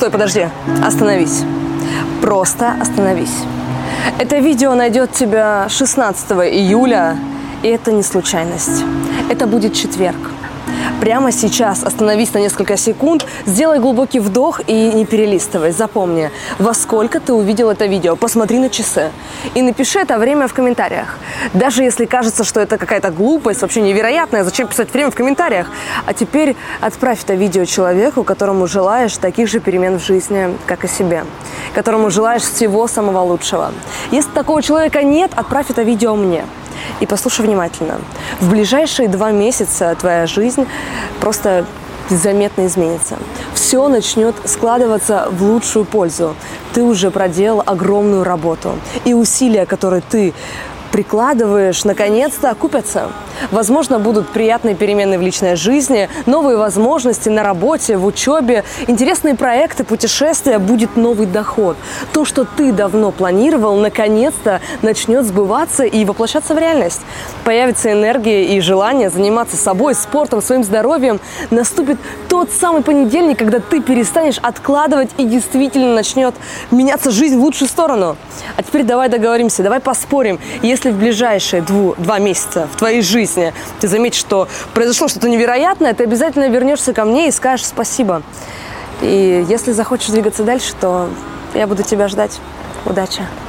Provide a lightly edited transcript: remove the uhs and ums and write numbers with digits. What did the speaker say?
Стой, подожди. Остановись. Просто остановись. Это видео найдет тебя 16 июля, и это не случайность. Это будет четверг. Прямо сейчас остановись на несколько секунд, сделай глубокий вдох и не перелистывай. Запомни, во сколько ты увидел это видео. Посмотри на часы и напиши это время в комментариях. Даже если кажется, что это какая-то глупость, вообще невероятная, зачем писать время в комментариях? А теперь отправь это видео человеку, которому желаешь таких же перемен в жизни, как и себе. Которому желаешь всего самого лучшего. Если такого человека нет, отправь это видео мне. И послушай внимательно. В ближайшие 2 месяца твоя жизнь просто заметно изменится. Все начнет складываться в лучшую пользу. Ты уже проделал огромную работу. И усилия, которые ты прикладываешь, наконец-то окупятся. Возможно, будут приятные перемены в личной жизни, новые возможности на работе, в учебе, интересные проекты, путешествия, будет новый доход. То, что ты давно планировал, наконец-то начнет сбываться и воплощаться в реальность. Появится энергия и желание заниматься собой, спортом, своим здоровьем. Наступит тот самый понедельник, когда ты перестанешь откладывать и действительно начнет меняться жизнь в лучшую сторону. А теперь давай договоримся, давай поспорим. Если в ближайшие 2 месяца в твоей жизни ты заметишь, что произошло что-то невероятное, ты обязательно вернешься ко мне и скажешь спасибо. И если захочешь двигаться дальше, то я буду тебя ждать. Удачи!